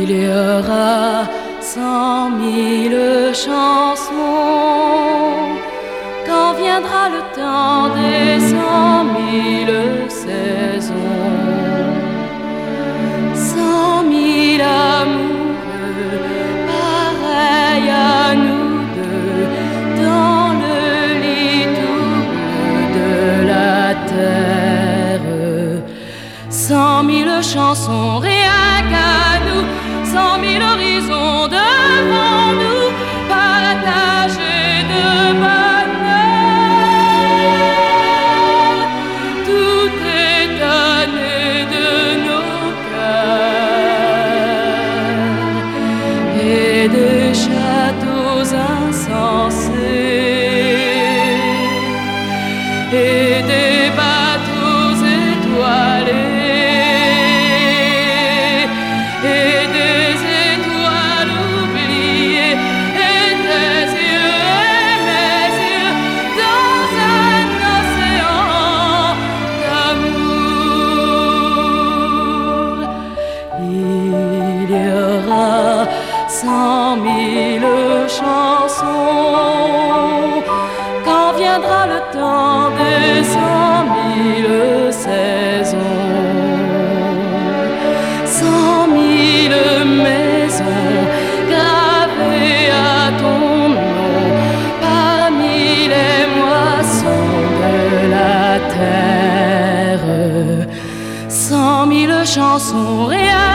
Il y aura 100 000 chansons quand viendra le temps des 100 000 saisons. 100 000 amoureux pareils à nous deux dans le lit tout bleu de la terre. 100 000 chansons rien qu'à nous, 100 000 horizons devant nous, partagés de bonheur. Tout est donné de nos cœurs et des châteaux insensés et des bateaux étoilés. Il y aura 100 000 chansons quand viendra le temps des 100 000 saisons. 100 000 maisons gravées à ton nom parmi les moissons de la terre. 100 000 chansons rien